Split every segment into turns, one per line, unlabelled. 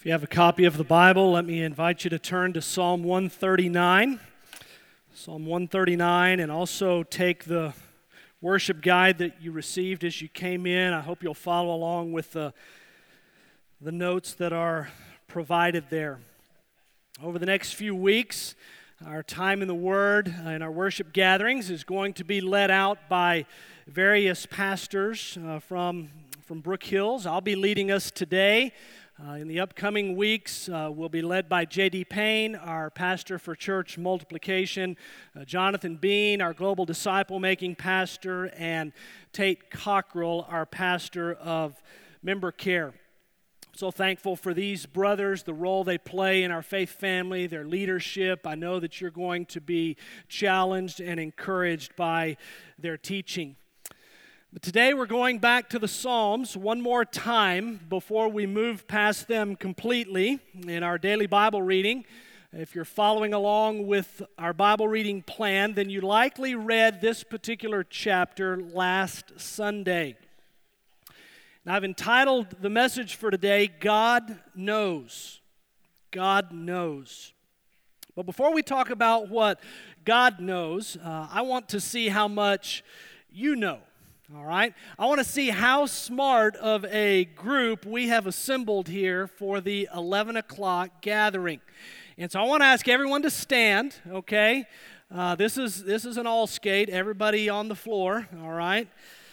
you have a copy of the Bible, let me invite you to turn to Psalm 139. Psalm 139, and also take the worship guide that you received as you came in. I hope you'll follow along with the notes that are provided there. Over the next few weeks, our time in the Word and our worship gatherings is going to be led out by various pastors from Brook Hills. I'll be leading us today. In the upcoming weeks, we'll be led by J.D. Payne, our pastor for church multiplication, Jonathan Bean, our global disciple-making pastor, and Tate Cockrell, our pastor of member care. So thankful for these brothers, the role they play in our faith family, their leadership. I know that you're going to be challenged and encouraged by their teaching. But today we're going back to the Psalms one more time before we move past them completely in our daily Bible reading. If you're following along with our Bible reading plan, then you likely read this particular chapter last Sunday. And I've entitled the message for today, God Knows. God Knows. But before we talk about what God knows, I want to see how much you know. All right? I want to see how smart of a group we have assembled here for the 11 o'clock gathering. And so I want to ask everyone to stand, okay? This is an all skate, everybody on the floor, all right?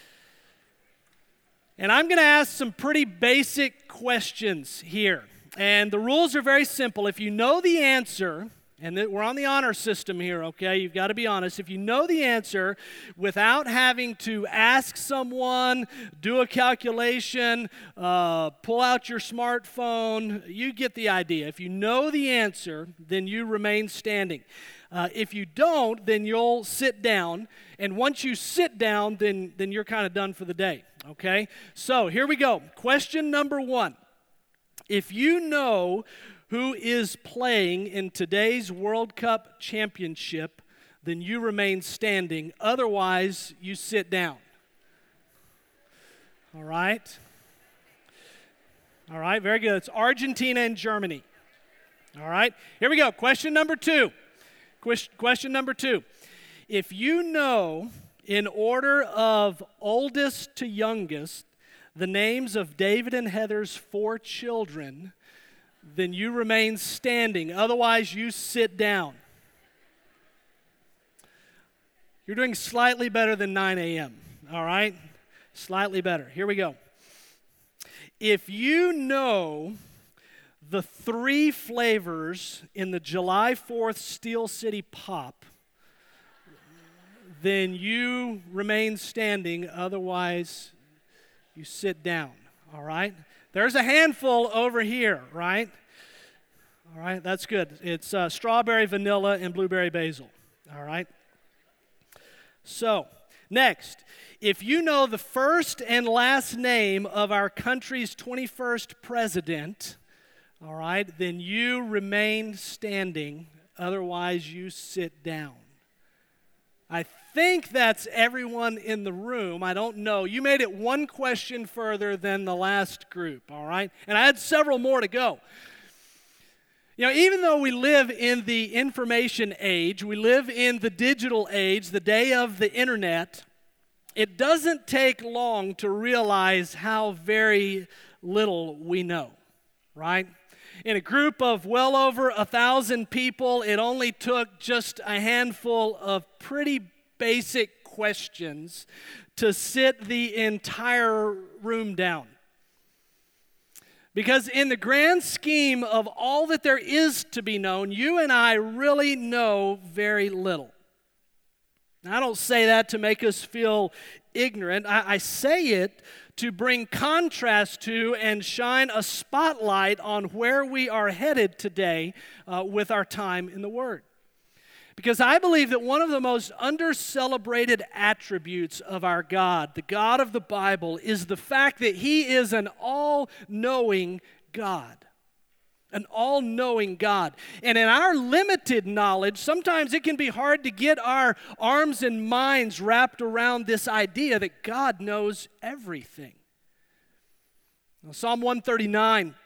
And I'm going to ask some pretty basic questions here. And the rules are very simple. If you know the answer, and we're on the honor system here, okay? You've got to be honest. If you know the answer without having to ask someone, do a calculation, pull out your smartphone, you get the idea. If you know the answer, then you remain standing. If you don't, then you'll sit down. And once you sit down, then you're kind of done for the day, okay? So here we go. Question number one. If you know who is playing in today's World Cup championship, then you remain standing. Otherwise, you sit down. All right? All right, very good. It's Argentina and Germany. All right, here we go. Question number two. Question number two. If you know, in order of oldest to youngest, the names of David and Heather's 4 children, then you remain standing. Otherwise, you sit down. You're doing slightly better than 9 a.m., all right? Slightly better. Here we go. If you know the 3 flavors in the July 4th Steel City Pop, then you remain standing. Otherwise, you sit down, all right? There's a handful over here, right? All right, that's good. It's strawberry, vanilla, and blueberry basil, all right? So, next, if you know the first and last name of our country's 21st president, all right, then you remain standing. Otherwise, you sit down. I think that's everyone in the room. I don't know. You made it one question further than the last group, all right? And I had several more to go. You know, even though we live in the information age, we live in the digital age, the day of the internet, it doesn't take long to realize how very little we know, right? In a group of well over 1,000 people, it only took just a handful of pretty basic questions to sit the entire room down. Because in the grand scheme of all that there is to be known, you and I really know very little. Now, I don't say that to make us feel ignorant. I say it to bring contrast to and shine a spotlight on where we are headed today with our time in the Word. Because I believe that one of the most under-celebrated attributes of our God, the God of the Bible, is the fact that He is an all-knowing God. An all-knowing God. And in our limited knowledge, sometimes it can be hard to get our arms and minds wrapped around this idea that God knows everything. Now, Psalm 139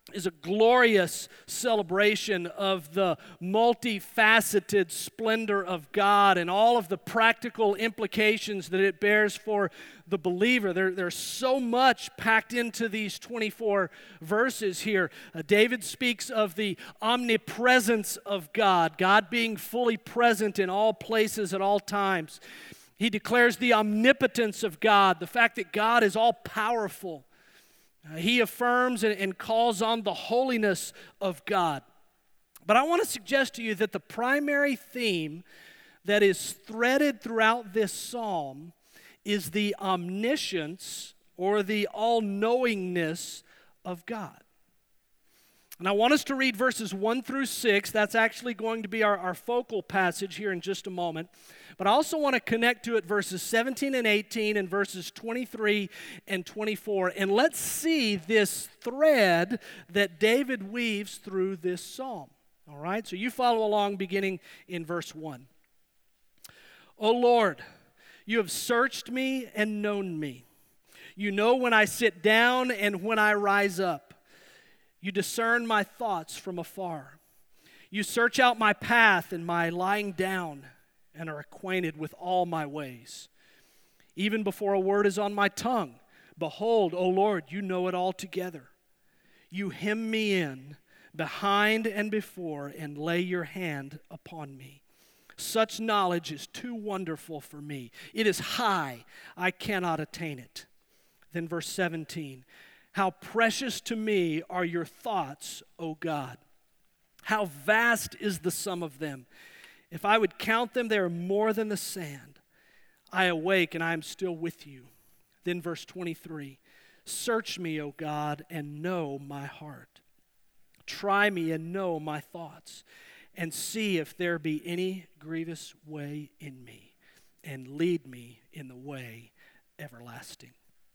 is a glorious celebration of the multifaceted splendor of God and all of the practical implications that it bears for the believer. There's so much packed into these 24 verses here. David speaks of the omnipresence of God, God being fully present in all places at all times. He declares the omnipotence of God, the fact that God is all-powerful. He affirms and calls on the holiness of God. But I want to suggest to you that the primary theme that is threaded throughout this psalm is the omniscience or the all-knowingness of God. And I want us to read verses 1 through 6. That's actually going to be our focal passage here in just a moment. But I also want to connect to it verses 17 and 18 and verses 23 and 24. And let's see this thread that David weaves through this psalm. All right? So you follow along beginning in verse 1. O Lord, you have searched me and known me. You know when I sit down and when I rise up. You discern my thoughts from afar. You search out my path and my lying down and are acquainted with all my ways. Even before a word is on my tongue, behold, O Lord, you know it altogether. You hem me in behind and before and lay your hand upon me. Such knowledge is too wonderful for me. It is high, I cannot attain it. Then verse 17, how precious to me are your thoughts, O God. How vast is the sum of them. If I would count them, they are more than the sand. I awake and I am still with you. Then verse 23, search me, O God, and know my heart. Try me and know my thoughts, and see if there be any grievous way in me, and lead me in the way everlasting.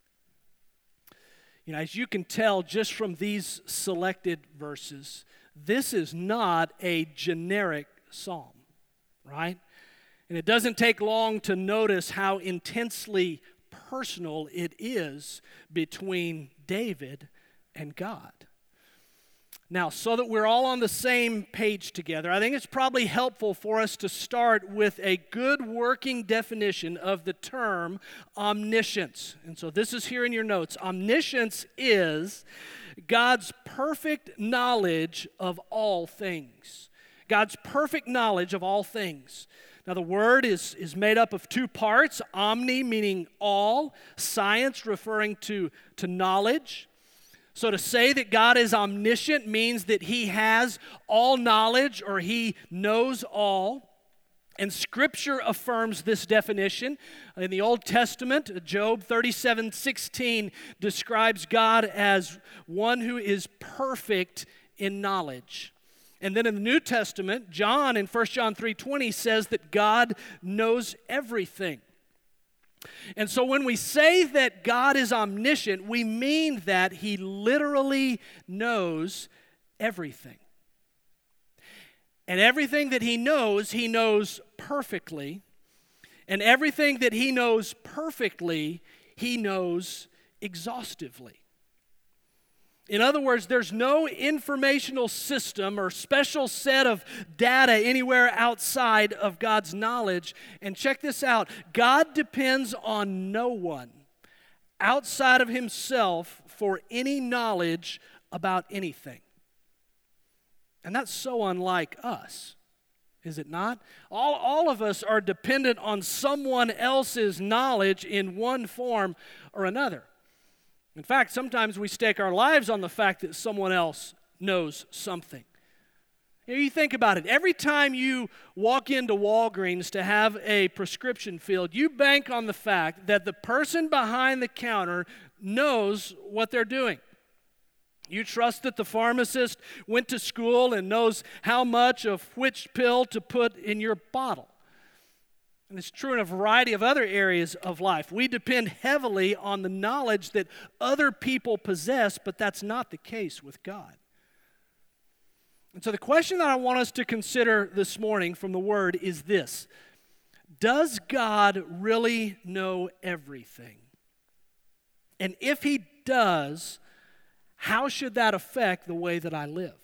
You know, as you can tell just from these selected verses, this is not a generic psalm, right? And it doesn't take long to notice how intensely personal it is between David and God. Now, so that we're all on the same page together, I think it's probably helpful for us to start with a good working definition of the term omniscience. And so this is here in your notes. Omniscience is God's perfect knowledge of all things. God's perfect knowledge of all things. Now, the word is made up of two parts, omni meaning all, science referring to knowledge. So to say that God is omniscient means that he has all knowledge or he knows all. And Scripture affirms this definition. In the Old Testament, Job 37:16 describes God as one who is perfect in knowledge. And then in the New Testament, John in 1 John 3:20 says that God knows everything. And so when we say that God is omniscient, we mean that he literally knows everything. And everything that he knows perfectly. And everything that he knows perfectly, he knows exhaustively. In other words, there's no informational system or special set of data anywhere outside of God's knowledge. And check this out, God depends on no one outside of himself for any knowledge about anything. And that's so unlike us, is it not? All of us are dependent on someone else's knowledge in one form or another. In fact, sometimes we stake our lives on the fact that someone else knows something. You think about it. Every time you walk into Walgreens to have a prescription filled, you bank on the fact that the person behind the counter knows what they're doing. You trust that the pharmacist went to school and knows how much of which pill to put in your bottle. And it's true in a variety of other areas of life. We depend heavily on the knowledge that other people possess, but that's not the case with God. And so the question that I want us to consider this morning from the Word is this: does God really know everything? And if he does, how should that affect the way that I live?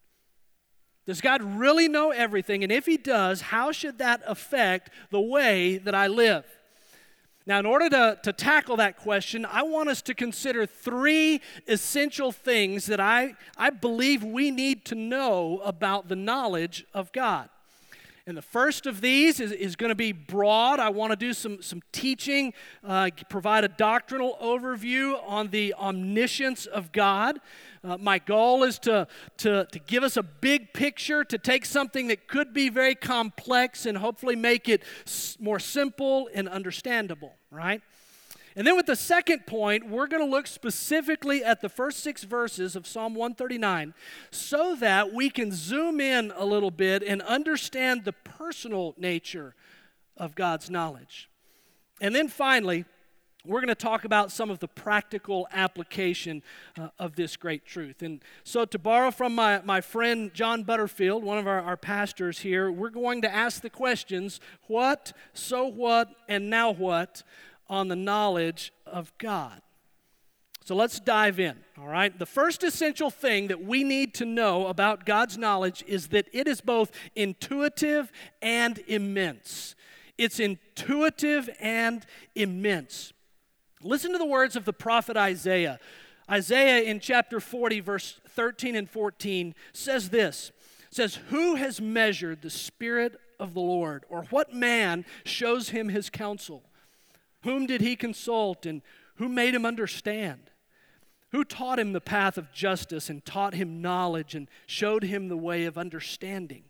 Does God really know everything? And if He does, how should that affect the way that I live? Now, in order to tackle that question, I want us to consider three essential things that I believe we need to know about the knowledge of God. And the first of these is going to be broad. I want to do some teaching, provide a doctrinal overview on the omniscience of God. My goal is to give us a big picture, to take something that could be very complex and hopefully make it more simple and understandable, right? And then with the second point, we're going to look specifically at the first 6 verses of Psalm 139 so that we can zoom in a little bit and understand the personal nature of God's knowledge. And then finally, we're going to talk about some of the practical application of this great truth. And so to borrow from my friend John Butterfield, one of our pastors here, we're going to ask the questions, what, so what, and now what, on the knowledge of God. So let's dive in, all right? The first essential thing that we need to know about God's knowledge is that it is both intuitive and immense. It's intuitive and immense. Listen to the words of the prophet Isaiah. Isaiah in chapter 40, verse 13 and 14 says this. It says, "Who has measured the Spirit of the Lord, or what man shows him his counsel? Whom did he consult, and who made him understand? Who taught him the path of justice, and taught him knowledge, and showed him the way of understanding?"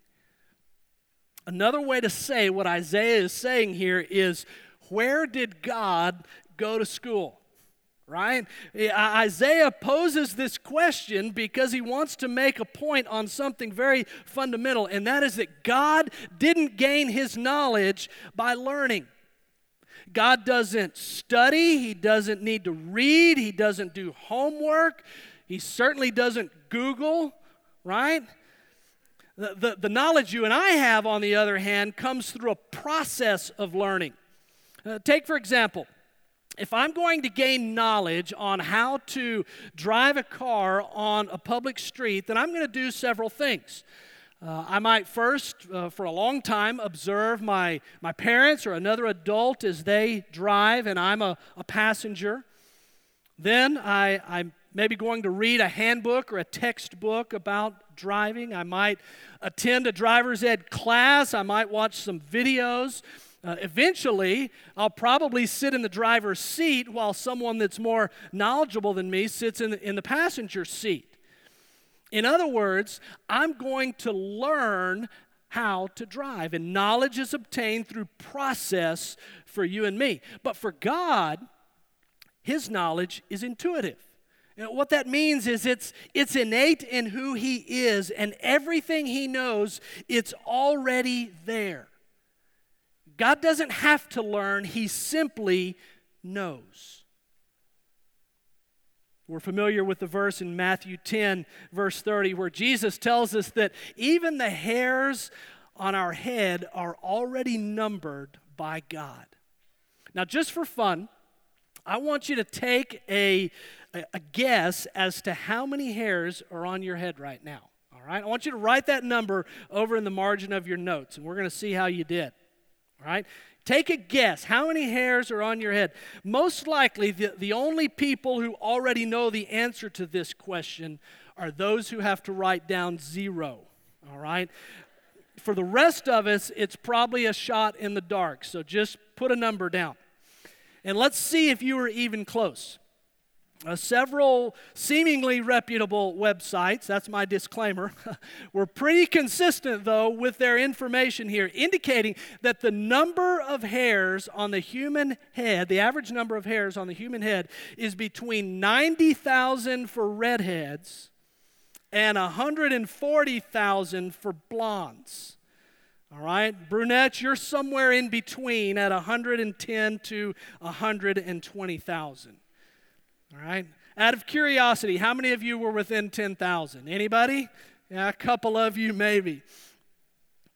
Another way to say what Isaiah is saying here is, where did God go to school? Right? Isaiah poses this question because he wants to make a point on something very fundamental, and that is that God didn't gain his knowledge by learning. God doesn't study, He doesn't need to read, He doesn't do homework, He certainly doesn't Google, right? The knowledge you and I have, on the other hand, comes through a process of learning. Take, for example, if I'm going to gain knowledge on how to drive a car on a public street, then I'm going to do several things. I might first, for a long time, observe my parents or another adult as they drive and I'm a passenger. Then I'm maybe going to read a handbook or a textbook about driving. I might attend a driver's ed class. I might watch some videos. Eventually, I'll probably sit in the driver's seat while someone that's more knowledgeable than me sits in the passenger seat. In other words, I'm going to learn how to drive, and knowledge is obtained through process for you and me. But for God, His knowledge is intuitive. You know, what that means is it's innate in who He is, and everything He knows, it's already there. God doesn't have to learn, He simply knows. We're familiar with the verse in Matthew 10, verse 30, where Jesus tells us that even the hairs on our head are already numbered by God. Now, just for fun, I want you to take a guess as to how many hairs are on your head right now. All right? I want you to write that number over in the margin of your notes, and we're going to see how you did. All right? Take a guess. How many hairs are on your head? Most likely, the only people who already know the answer to this question are those who have to write down 0. All right? For the rest of us, it's probably a shot in the dark. So just put a number down. And let's see if you were even close. Several seemingly reputable websites, that's my disclaimer, were pretty consistent, though, with their information here, indicating that the number of hairs on the human head, the average number of hairs on the human head, is between 90,000 for redheads and 140,000 for blondes. All right, brunettes, you're somewhere in between at 110 to 120,000. All right. Out of curiosity, how many of you were within 10,000? Anybody? Yeah, a couple of you maybe.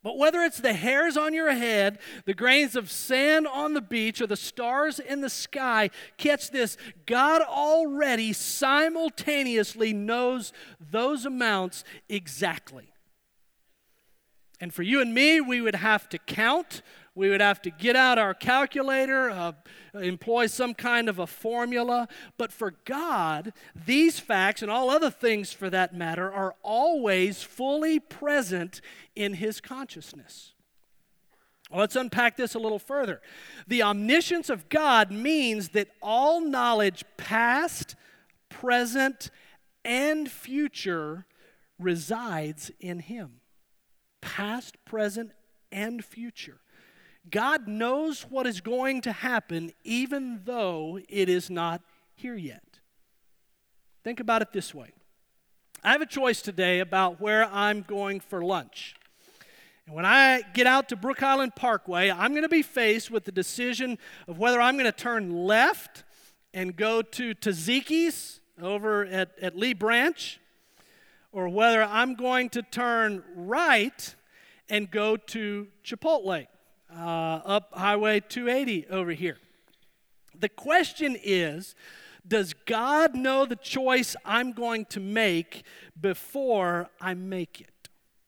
But whether it's the hairs on your head, the grains of sand on the beach, or the stars in the sky, catch this, God already simultaneously knows those amounts exactly. And for you and me, we would have to count. We would have to get out our calculator, employ some kind of a formula. But for God, these facts and all other things for that matter are always fully present in His consciousness. Well, let's unpack this a little further. The omniscience of God means that all knowledge, past, present, and future, resides in Him. Past, present, and future. God knows what is going to happen even though it is not here yet. Think about it this way. I have a choice today about where I'm going for lunch. And when I get out to Brook Island Parkway, I'm going to be faced with the decision of whether I'm going to turn left and go to Taziki's over at Lee Branch, or whether I'm going to turn right and go to Chipotle. Up Highway 280 over here. The question is, does God know the choice I'm going to make before I make it?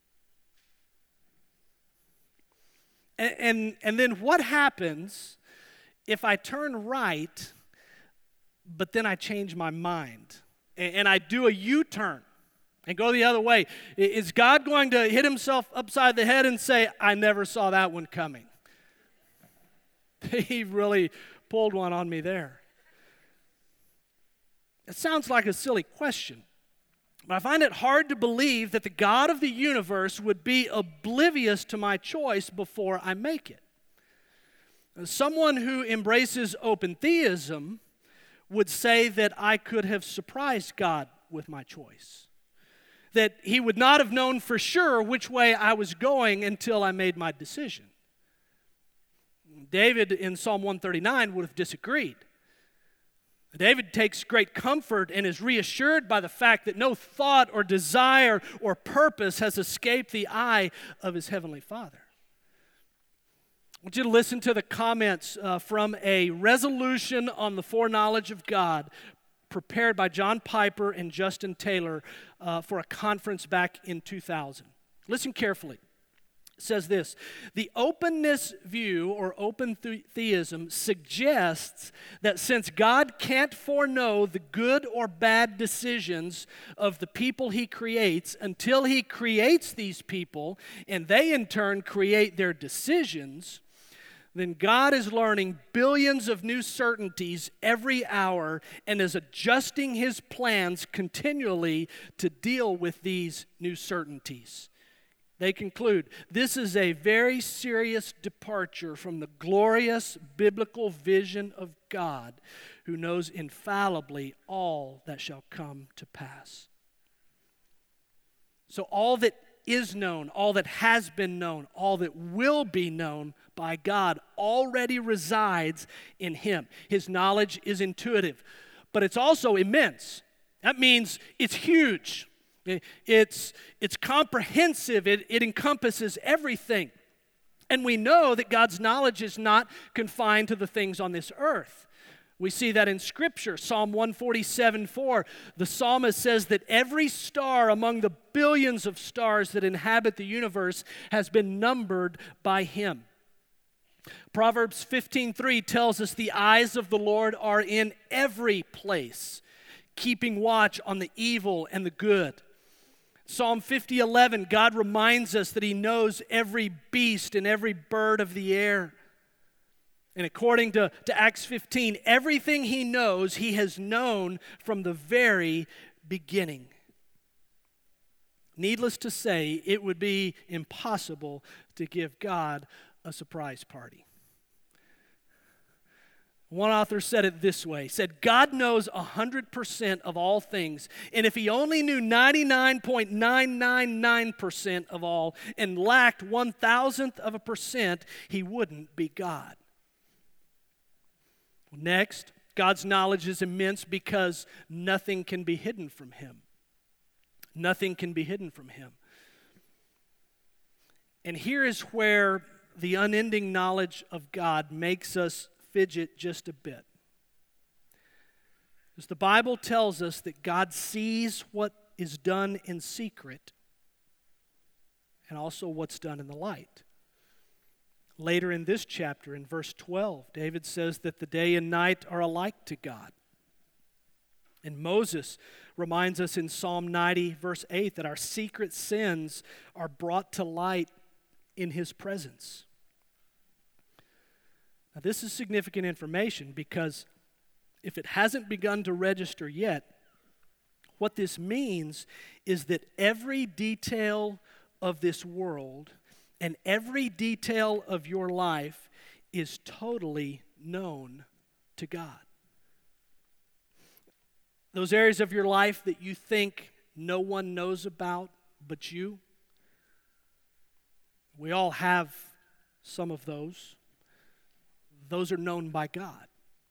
And then what happens if I turn right, but then I change my mind and I do a U-turn and go the other way? Is God going to hit Himself upside the head and say, I never saw that one coming? He really pulled one on me there. It sounds like a silly question, but I find it hard to believe that the God of the universe would be oblivious to my choice before I make it. Someone who embraces open theism would say that I could have surprised God with my choice, that He would not have known for sure which way I was going until I made my decision. David in Psalm 139 would have disagreed. David takes great comfort and is reassured by the fact that no thought or desire or purpose has escaped the eye of his heavenly Father. I want you to listen to the comments from a resolution on the foreknowledge of God prepared by John Piper and Justin Taylor for a conference back in 2000. Listen carefully. It says this: the openness view, or open theism, suggests that since God can't foreknow the good or bad decisions of the people He creates until He creates these people, and they in turn create their decisions, then God is learning billions of new certainties every hour and is adjusting His plans continually to deal with these new certainties. They conclude, this is a very serious departure from the glorious biblical vision of God, who knows infallibly all that shall come to pass. So all that is known, all that has been known, all that will be known by God already resides in Him. His knowledge is intuitive, but it's also immense. That means it's huge. It's comprehensive. It encompasses everything. And we know that God's knowledge is not confined to the things on this earth. We see that in Scripture. Psalm 147:4, the psalmist says that every star among the billions of stars that inhabit the universe has been numbered by Him. Proverbs 15:3 tells us the eyes of the Lord are in every place, keeping watch on the evil and the good. Psalm 50:11, God reminds us that He knows every beast and every bird of the air. And according to Acts 15, everything He knows, He has known from the very beginning. Needless to say, it would be impossible to give God a surprise party. One author said it this way, said, God knows 100% of all things, and if He only knew 99.999% of all and lacked 1,000%, He wouldn't be God. Next, God's knowledge is immense because nothing can be hidden from Him. Nothing can be hidden from Him. And here is where the unending knowledge of God makes us fidget just a bit. As the Bible tells us that God sees what is done in secret and also what's done in the light. Later in this chapter, in verse 12, David says that the day and night are alike to God. And Moses reminds us in Psalm 90, verse 8, that our secret sins are brought to light in His presence. Now, this is significant information because if it hasn't begun to register yet, what this means is that every detail of this world and every detail of your life is totally known to God. Those areas of your life that you think no one knows about but you, we all have some of those. Those are known by God.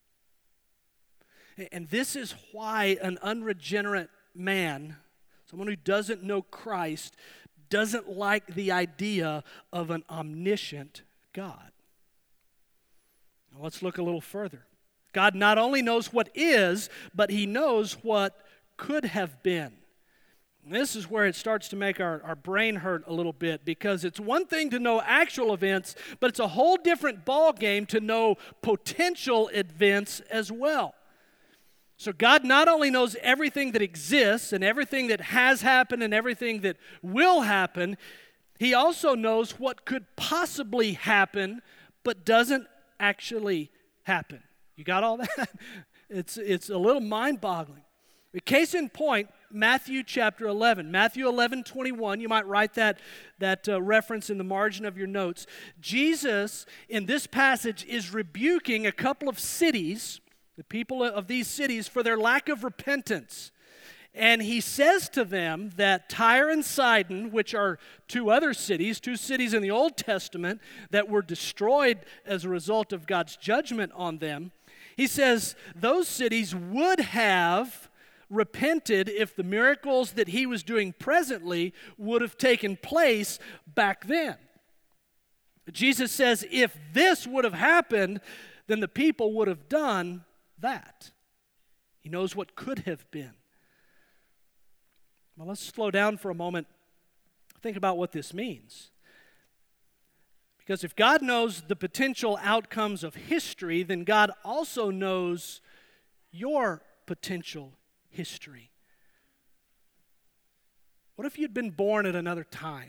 And this is why an unregenerate man, someone who doesn't know Christ, doesn't like the idea of an omniscient God. Now let's look a little further. God not only knows what is, but He knows what could have been. This is where it starts to make our brain hurt a little bit, because it's one thing to know actual events, but it's a whole different ball game to know potential events as well. So God not only knows everything that exists and everything that has happened and everything that will happen, He also knows what could possibly happen but doesn't actually happen. You got all that? It's a little mind-boggling. A case in point, Matthew chapter 11. Matthew 11:21, you might write that reference in the margin of your notes. Jesus, in this passage, is rebuking a couple of cities, the people of these cities, for their lack of repentance. And He says to them that Tyre and Sidon, which are two cities in the Old Testament that were destroyed as a result of God's judgment on them, He says those cities would have repented if the miracles that He was doing presently would have taken place back then. Jesus says if this would have happened, then the people would have done that. He knows what could have been. Well, let's slow down for a moment. Think about what this means. Because if God knows the potential outcomes of history, then God also knows your potential history. What if you'd been born at another time?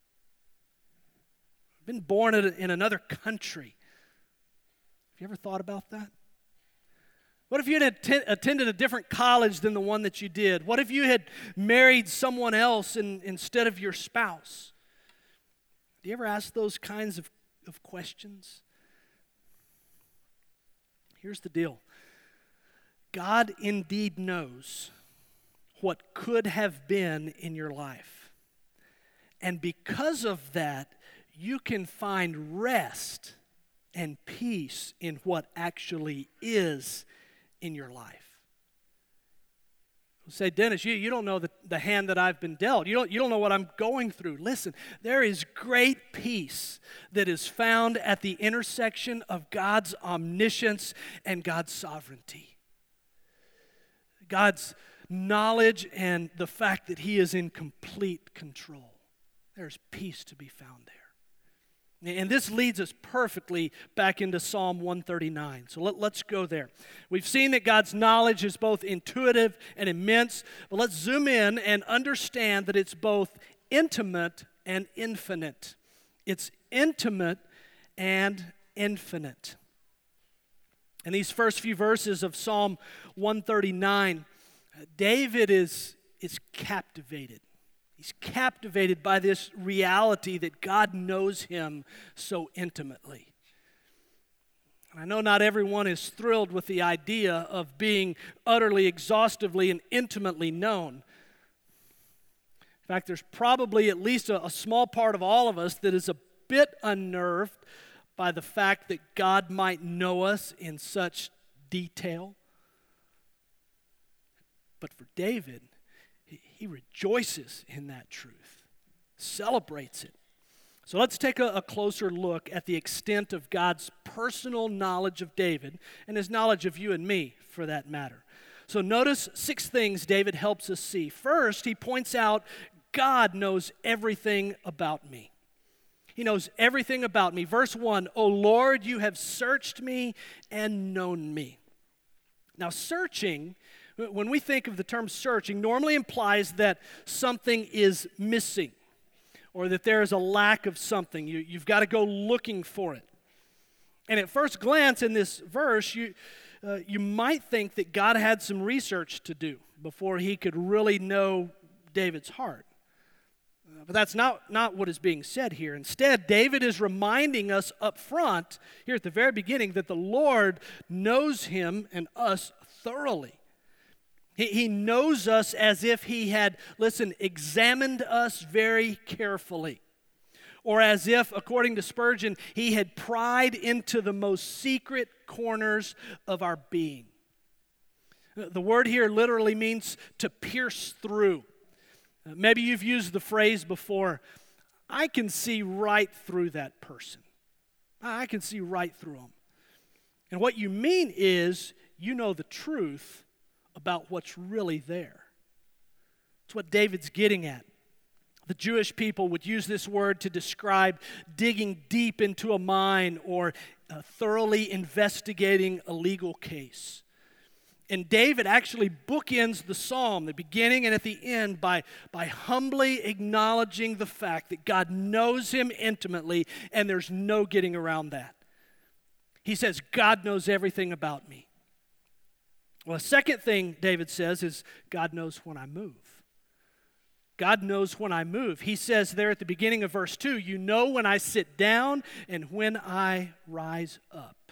Been born in another country? Have you ever thought about that? What if you had attended a different college than the one that you did? What if you had married someone else instead of your spouse? Do you ever ask those kinds of questions? Here's the deal. God indeed knows what could have been in your life. And because of that, you can find rest and peace in what actually is in your life. Say, Dennis, you don't know the hand that I've been dealt. You don't know what I'm going through. Listen, there is great peace that is found at the intersection of God's omniscience and God's sovereignty. God's knowledge and the fact that He is in complete control. There's peace to be found there. And this leads us perfectly back into Psalm 139. So let's go there. We've seen that God's knowledge is both intuitive and immense, but let's zoom in and understand that it's both intimate and infinite. It's intimate and infinite. In these first few verses of Psalm 139, David is captivated. He's captivated by this reality that God knows him so intimately. And I know not everyone is thrilled with the idea of being utterly, exhaustively, and intimately known. In fact, there's probably at least a small part of all of us that is a bit unnerved by the fact that God might know us in such detail. But for David, he rejoices in that truth, celebrates it. So let's take a closer look at the extent of God's personal knowledge of David and his knowledge of you and me, for that matter. So notice 6 things David helps us see. First, he points out God knows everything about me. He knows everything about me. Verse 1, "O Lord, you have searched me and known me." Now, searching, when we think of the term searching, normally implies that something is missing or that there is a lack of something. You've got to go looking for it. And at first glance in this verse, you might think that God had some research to do before he could really know David's heart. But that's not what is being said here. Instead, David is reminding us up front, here at the very beginning, that the Lord knows him and us thoroughly. He knows us as if he had, examined us very carefully. Or as if, according to Spurgeon, he had pried into the most secret corners of our being. The word here literally means to pierce through. Maybe you've used the phrase before, I can see right through that person. I can see right through them. And what you mean is, you know the truth about what's really there. That's what David's getting at. The Jewish people would use this word to describe digging deep into a mine or thoroughly investigating a legal case. And David actually bookends the psalm, the beginning and at the end, by humbly acknowledging the fact that God knows him intimately and there's no getting around that. He says, God knows everything about me. Well, the second thing David says is, God knows when I move. God knows when I move. He says there at the beginning of verse 2, you know when I sit down and when I rise up.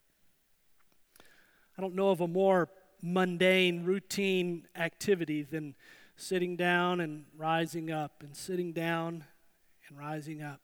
I don't know of a more mundane, routine activity than sitting down and rising up and sitting down and rising up.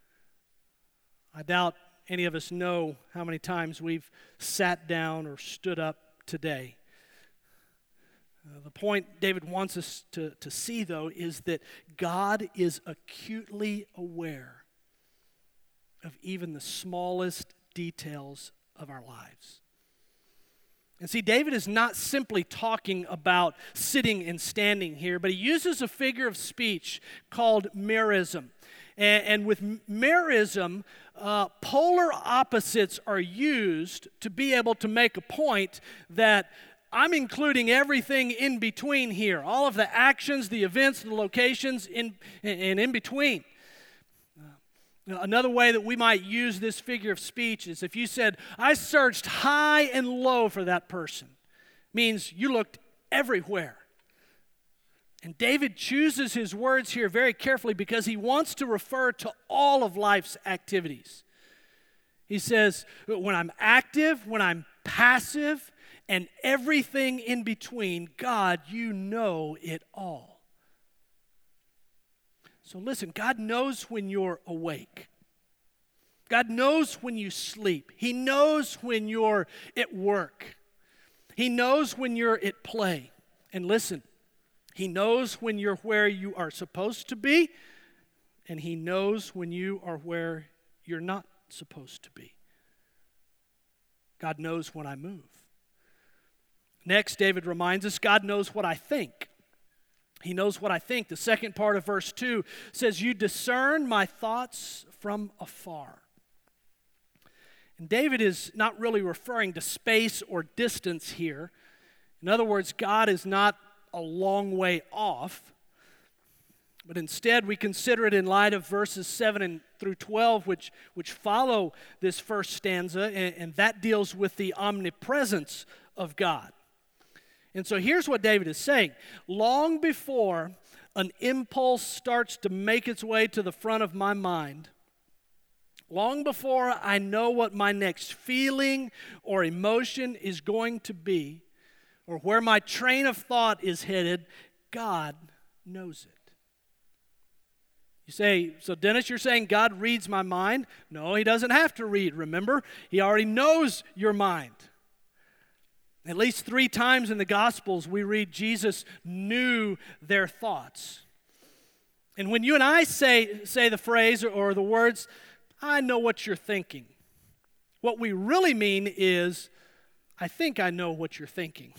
I doubt any of us know how many times we've sat down or stood up today. The point David wants us to see, though, is that God is acutely aware of even the smallest details of our lives. And see, David is not simply talking about sitting and standing here, but he uses a figure of speech called merism. And with merism, polar opposites are used to be able to make a point that I'm including everything in between here, all of the actions, the events, the locations, and in between. Another way that we might use this figure of speech is if you said, I searched high and low for that person, means you looked everywhere. And David chooses his words here very carefully because he wants to refer to all of life's activities. He says, when I'm active, when I'm passive, and everything in between, God, you know it all. So listen, God knows when you're awake. God knows when you sleep. He knows when you're at work. He knows when you're at play. And listen, He knows when you're where you are supposed to be, and He knows when you are where you're not supposed to be. God knows when I move. Next, David reminds us, God knows what I think. He knows what I think. The second part of verse 2 says, you discern my thoughts from afar. And David is not really referring to space or distance here. In other words, God is not a long way off, but instead we consider it in light of verses 7 through 12, which follow this first stanza, and that deals with the omnipresence of God. And so here's what David is saying. Long before an impulse starts to make its way to the front of my mind, long before I know what my next feeling or emotion is going to be, or where my train of thought is headed, God knows it. You say, so Dennis, you're saying God reads my mind? No, He doesn't have to read, remember? He already knows your mind. At least 3 times in the Gospels we read Jesus knew their thoughts. And when you and I say the phrase or the words, I know what you're thinking, what we really mean is, I think I know what you're thinking.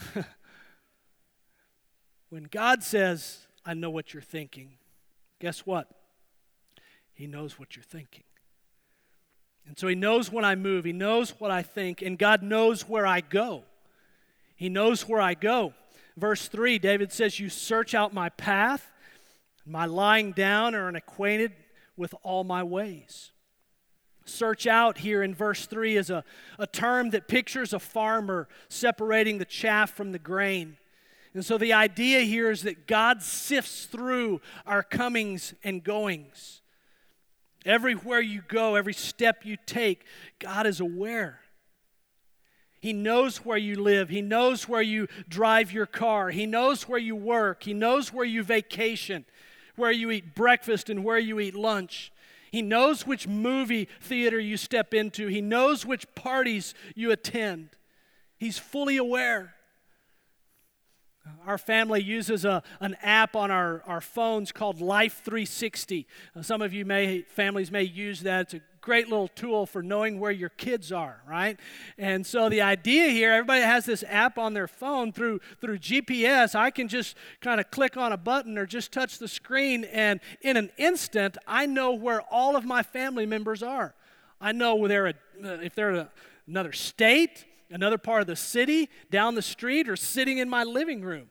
When God says, I know what you're thinking, guess what? He knows what you're thinking. And so he knows when I move. He knows what I think. And God knows where I go. He knows where I go. Verse 3, David says, you search out my path. My lying down are acquainted with all my ways. Search out here in verse 3 is a term that pictures a farmer separating the chaff from the grain. And so the idea here is that God sifts through our comings and goings. Everywhere you go, every step you take, God is aware. He knows where you live. He knows where you drive your car. He knows where you work. He knows where you vacation, where you eat breakfast and where you eat lunch. He knows which movie theater you step into. He knows which parties you attend. He's fully aware. Our family uses an app on our phones called Life 360. Some of you families may use that. It's a great little tool for knowing where your kids are, right? And so the idea here, everybody has this app on their phone through GPS. I can just kind of click on a button or just touch the screen, and in an instant, I know where all of my family members are. I know if they're in another state, another part of the city, down the street, or sitting in my living room.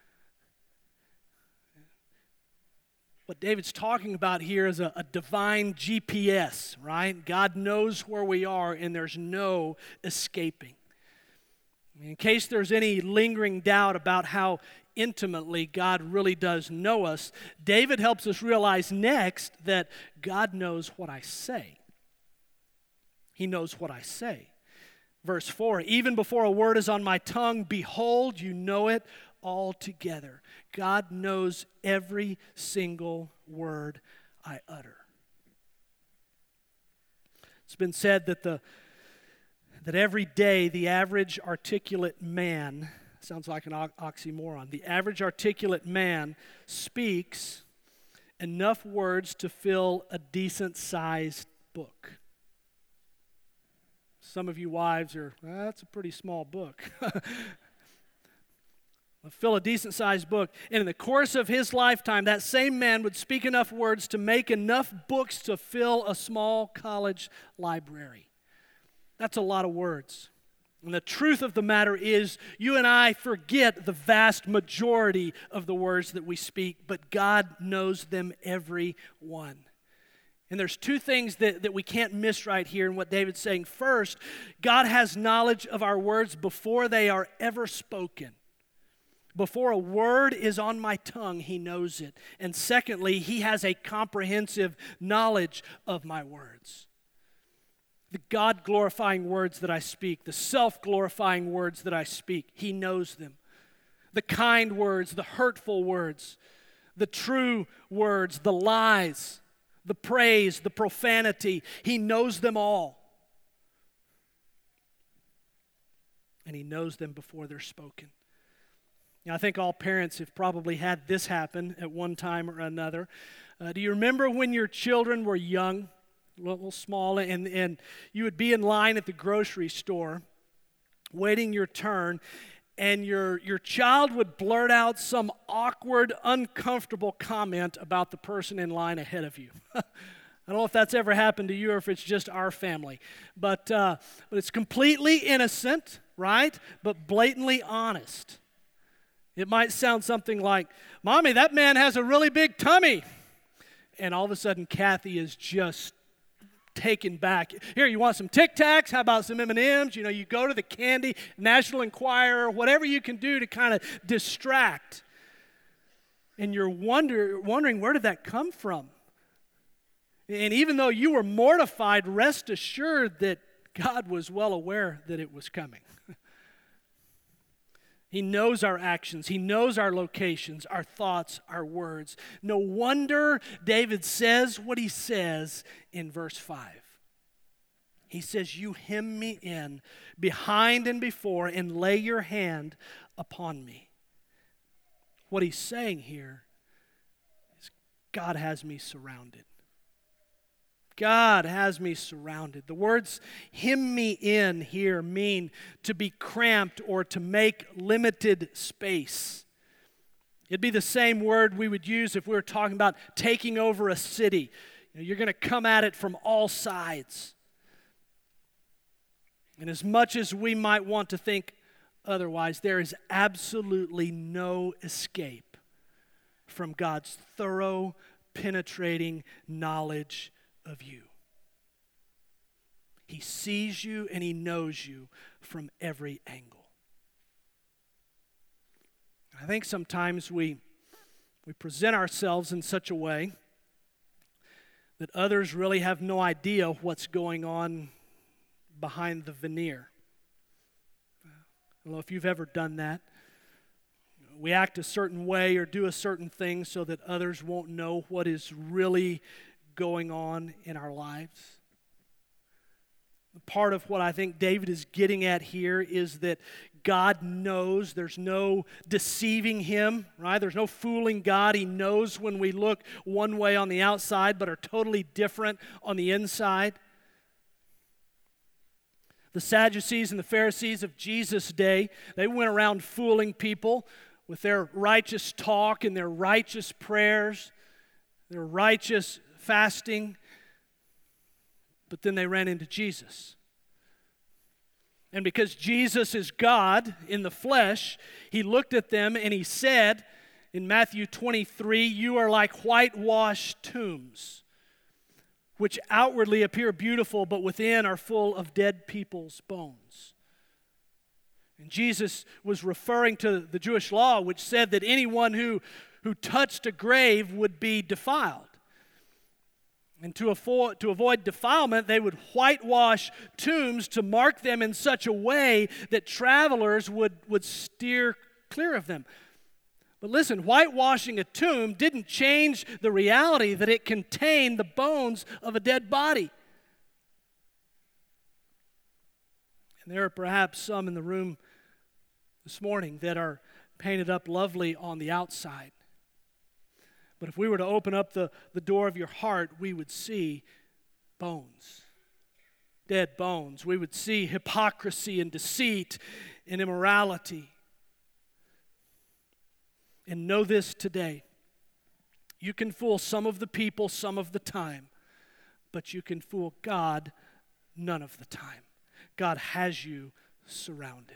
What David's talking about here is a divine GPS, right? God knows where we are, and there's no escaping. In case there's any lingering doubt about how intimately God really does know us, David helps us realize next that God knows what I say. He knows what I say. Verse 4, even before a word is on my tongue, behold, you know it altogether. God knows every single word I utter. It's been said that every day the average articulate man, sounds like an oxymoron, the average articulate man speaks enough words to fill a decent-sized book. Some of you wives are, that's a pretty small book. Fill a decent-sized book. And in the course of his lifetime, that same man would speak enough words to make enough books to fill a small college library. That's a lot of words. And the truth of the matter is, you and I forget the vast majority of the words that we speak, but God knows them every one. And there's two things that we can't miss right here in what David's saying. First, God has knowledge of our words before they are ever spoken. Before a word is on my tongue, he knows it. And secondly, he has a comprehensive knowledge of my words. The God-glorifying words that I speak, the self-glorifying words that I speak, he knows them. The kind words, the hurtful words, the true words, the lies, the praise, the profanity, he knows them all. And he knows them before they're spoken. Now, I think all parents have probably had this happen at one time or another. Do you remember when your children were young, a little small, and you would be in line at the grocery store, waiting your turn, and your child would blurt out some awkward, uncomfortable comment about the person in line ahead of you? I don't know if that's ever happened to you or if it's just our family. But it's completely innocent, right? But blatantly honest. It might sound something like, Mommy, that man has a really big tummy. And all of a sudden, Kathy is just taken back. Here, you want some Tic Tacs? How about some M&Ms? You know, you go to the candy, National Enquirer, whatever you can do to kind of distract. And you're wondering, where did that come from? And even though you were mortified, rest assured that God was well aware that it was coming. He knows our actions. He knows our locations, our thoughts, our words. No wonder David says what he says in verse 5. He says, you hem me in behind and before and lay your hand upon me. What he's saying here is God has me surrounded. God has me surrounded. The words hem me in here mean to be cramped or to make limited space. It'd be the same word we would use if we were talking about taking over a city. You're going to come at it from all sides. And as much as we might want to think otherwise, there is absolutely no escape from God's thorough, penetrating knowledge of you. He sees you and He knows you from every angle. I think sometimes we present ourselves in such a way that others really have no idea what's going on behind the veneer. I don't know if you've ever done that. We act a certain way or do a certain thing so that others won't know what is really going on in our lives. Part of what I think David is getting at here is that God knows. There's no deceiving Him, right? There's no fooling God. He knows when we look one way on the outside but are totally different on the inside. The Sadducees and the Pharisees of Jesus' day, they went around fooling people with their righteous talk and their righteous prayers, their righteous fasting, but then they ran into Jesus. And because Jesus is God in the flesh, He looked at them and He said in Matthew 23, "You are like whitewashed tombs, which outwardly appear beautiful, but within are full of dead people's bones." And Jesus was referring to the Jewish law, which said that anyone who touched a grave would be defiled. And to avoid defilement, they would whitewash tombs to mark them in such a way that travelers would steer clear of them. But listen, whitewashing a tomb didn't change the reality that it contained the bones of a dead body. And there are perhaps some in the room this morning that are painted up lovely on the outside. But if we were to open up the door of your heart, we would see bones, dead bones. We would see hypocrisy and deceit and immorality. And know this today. You can fool some of the people some of the time, but you can fool God none of the time. God has you surrounded.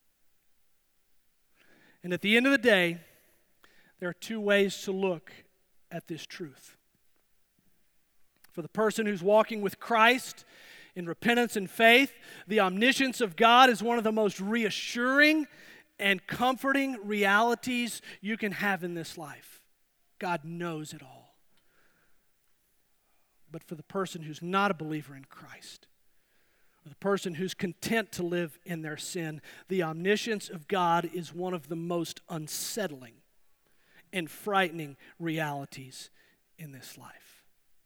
And at the end of the day, there are two ways to look at this truth. For the person who's walking with Christ in repentance and faith, the omniscience of God is one of the most reassuring and comforting realities you can have in this life. God knows it all. But for the person who's not a believer in Christ, or the person who's content to live in their sin, the omniscience of God is one of the most unsettling and frightening realities in this life.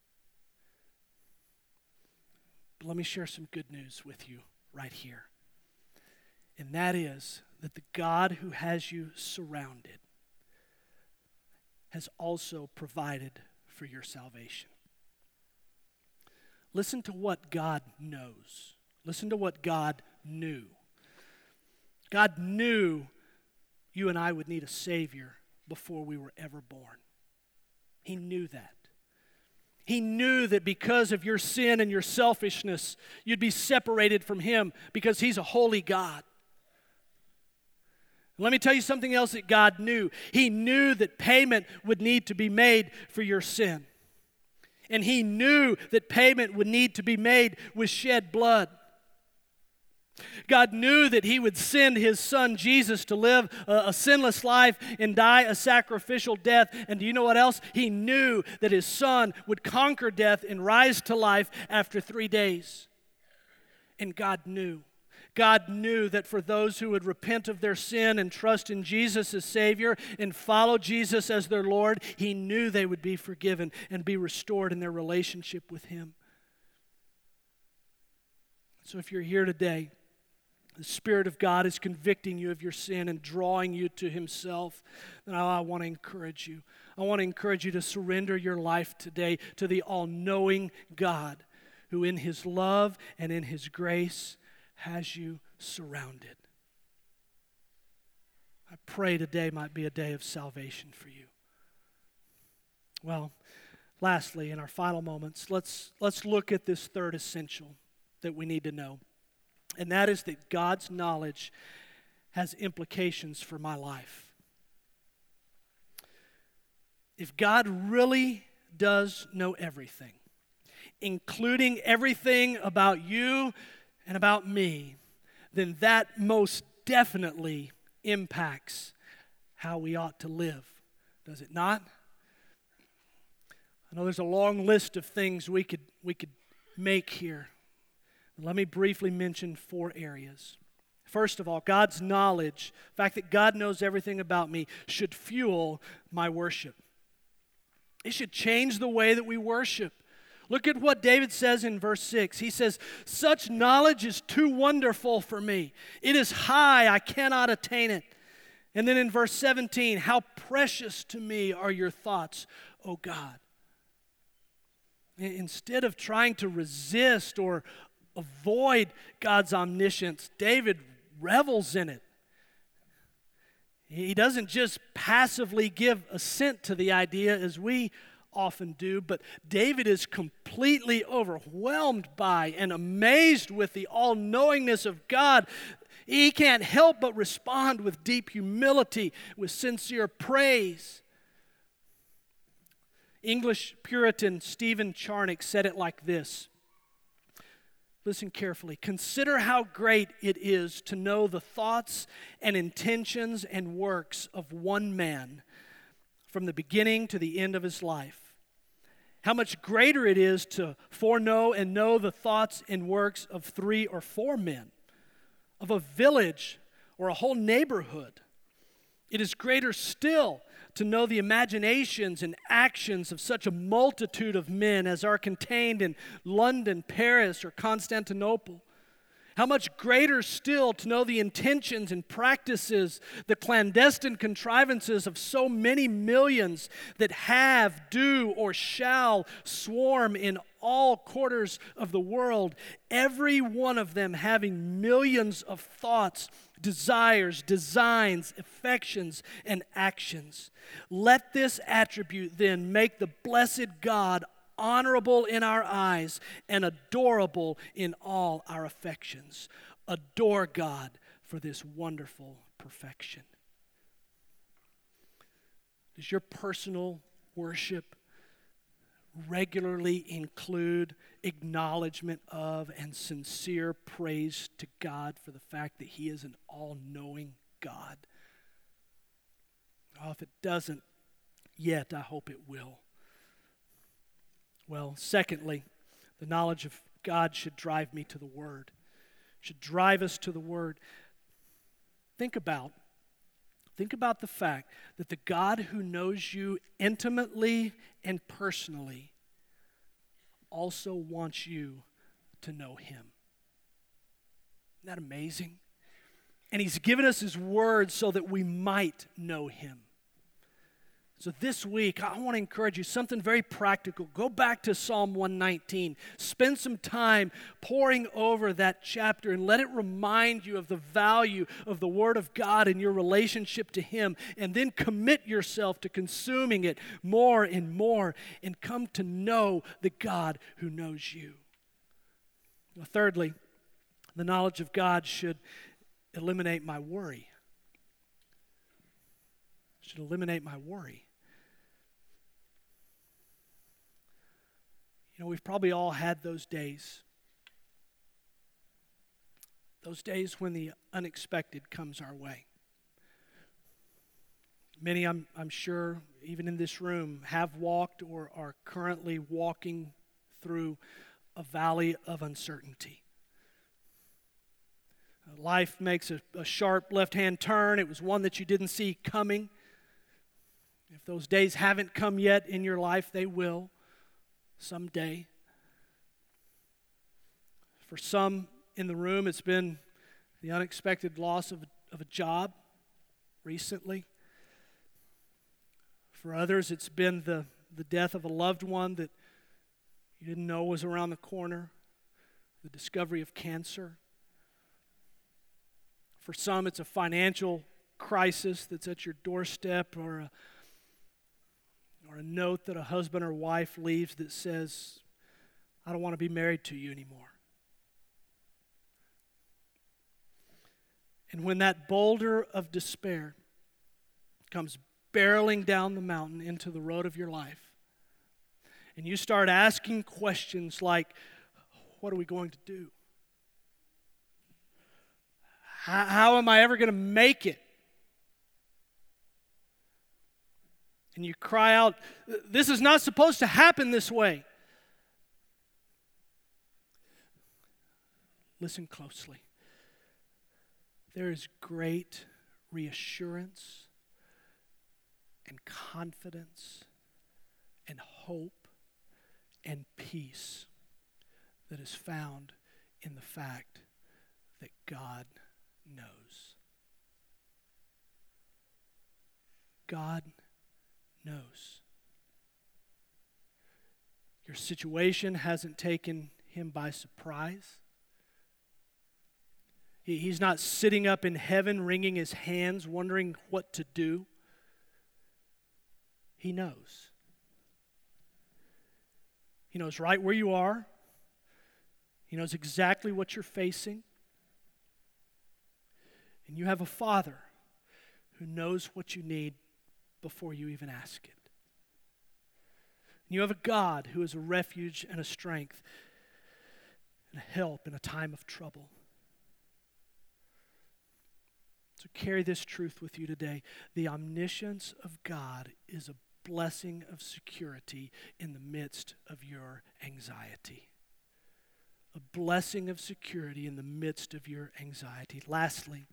But let me share some good news with you right here. And that is that the God who has you surrounded has also provided for your salvation. Listen to what God knows. Listen to what God knew. God knew you and I would need a Savior before we were ever born. He knew that. He knew that because of your sin and your selfishness, you'd be separated from Him because He's a holy God. Let me tell you something else that God knew. He knew that payment would need to be made for your sin. And He knew that payment would need to be made with shed blood. God knew that He would send His Son Jesus to live a sinless life and die a sacrificial death. And do you know what else? He knew that His Son would conquer death and rise to life after 3 days. And God knew. God knew that for those who would repent of their sin and trust in Jesus as Savior and follow Jesus as their Lord, He knew they would be forgiven and be restored in their relationship with Him. So if you're here today the Spirit of God is convicting you of your sin and drawing you to Himself, then I want to encourage you. I want to encourage you to surrender your life today to the all-knowing God who in His love and in His grace has you surrounded. I pray today might be a day of salvation for you. Well, lastly, in our final moments, let's look at this third essential that we need to know. And that is that God's knowledge has implications for my life. If God really does know everything, including everything about you and about me, then that most definitely impacts how we ought to live. Does it not? I know there's a long list of things we could make here. Let me briefly mention 4 areas. First of all, God's knowledge, the fact that God knows everything about me, should fuel my worship. It should change the way that we worship. Look at what David says in verse 6. He says, "Such knowledge is too wonderful for me. It is high, I cannot attain it." And then in verse 17, "How precious to me are your thoughts, O God." Instead of trying to resist or avoid God's omniscience, David revels in it. He doesn't just passively give assent to the idea as we often do, but David is completely overwhelmed by and amazed with the all-knowingness of God. He can't help but respond with deep humility, with sincere praise. English Puritan Stephen Charnock said it like this. Listen carefully. "Consider how great it is to know the thoughts and intentions and works of one man from the beginning to the end of his life. How much greater it is to foreknow and know the thoughts and works of 3 or 4 men, of a village or a whole neighborhood. It is greater still to know the imaginations and actions of such a multitude of men as are contained in London, Paris, or Constantinople. How much greater still to know the intentions and practices, the clandestine contrivances of so many millions that have, do, or shall swarm in all quarters of the world, every one of them having millions of thoughts, desires, designs, affections, and actions. Let this attribute then make the blessed God honorable in our eyes and adorable in all our affections. Adore God for this wonderful perfection." Does your personal worship regularly include acknowledgement of and sincere praise to God for the fact that He is an all-knowing God? Oh, if it doesn't yet, I hope it will. Well, secondly, the knowledge of God should drive me to the Word. Should drive us to the Word. Think about the fact that the God who knows you intimately and personally also wants you to know Him. Isn't that amazing? And He's given us His Word so that we might know Him. So this week, I want to encourage you, something very practical. Go back to Psalm 119. Spend some time poring over that chapter and let it remind you of the value of the Word of God and your relationship to Him. And then commit yourself to consuming it more and more and come to know the God who knows you. Well, thirdly, the knowledge of God should eliminate my worry. Should eliminate my worry. You know, we've probably all had those days. Those days when the unexpected comes our way. Many, I'm sure, even in this room, have walked or are currently walking through a valley of uncertainty. Life makes a sharp left-hand turn. It was one that you didn't see coming. If those days haven't come yet in your life, they will someday. For some in the room, it's been the unexpected loss of a job recently. For others, it's been the death of a loved one that you didn't know was around the corner, the discovery of cancer. For some, it's a financial crisis that's at your doorstep, or a note that a husband or wife leaves that says, I don't want to be married to you anymore. And when that boulder of despair comes barreling down the mountain into the road of your life, and you start asking questions like, what are we going to do? How am I ever going to make it? And you cry out, this is not supposed to happen this way. Listen closely. There is great reassurance and confidence and hope and peace that is found in the fact that God knows. God knows. Your situation hasn't taken him by surprise. He's not sitting up in heaven wringing his hands wondering what to do. He knows. He knows right where you are. He knows exactly what you're facing. And you have a Father who knows what you need before you even ask it. And you have a God who is a refuge and a strength and a help in a time of trouble. So carry this truth with you today. The omniscience of God is a blessing of security in the midst of your anxiety. A blessing of security in the midst of your anxiety. Lastly,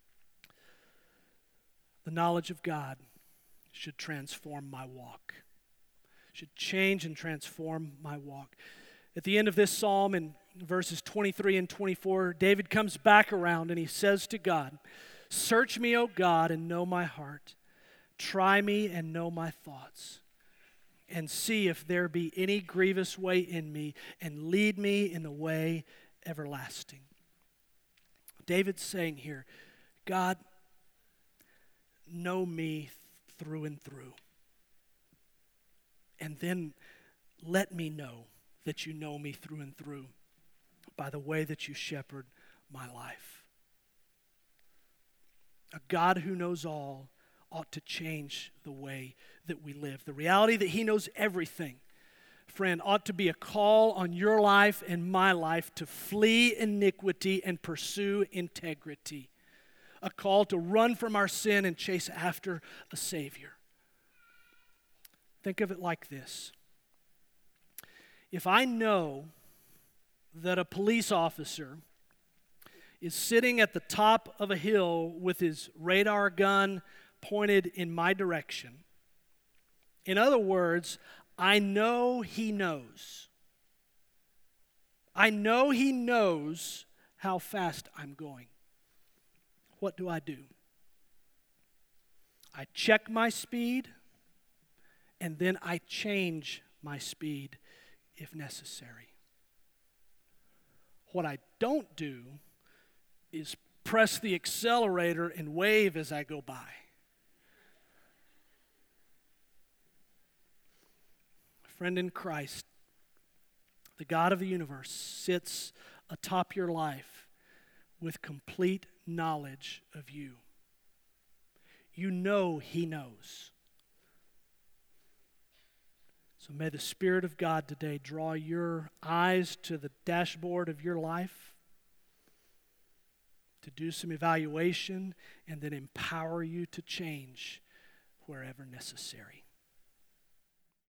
the knowledge of God should transform my walk. Should change and transform my walk. At the end of this psalm, in verses 23 and 24, David comes back around and he says to God, search me, O God, and know my heart. Try me and know my thoughts. And see if there be any grievous way in me, and lead me in the way everlasting. David's saying here, God, know me through and through. And then let me know that you know me through and through by the way that you shepherd my life. A God who knows all ought to change the way that we live. The reality that he knows everything, friend, ought to be a call on your life and my life to flee iniquity and pursue integrity. A call to run from our sin and chase after a Savior. Think of it like this. If I know that a police officer is sitting at the top of a hill with his radar gun pointed in my direction, in other words, I know he knows. I know he knows how fast I'm going. What do? I check my speed, and then I change my speed if necessary. What I don't do is press the accelerator and wave as I go by. Friend in Christ, the God of the universe sits atop your life with complete knowledge of you. You know he knows. So may the Spirit of God today draw your eyes to the dashboard of your life, to do some evaluation, and then empower you to change wherever necessary.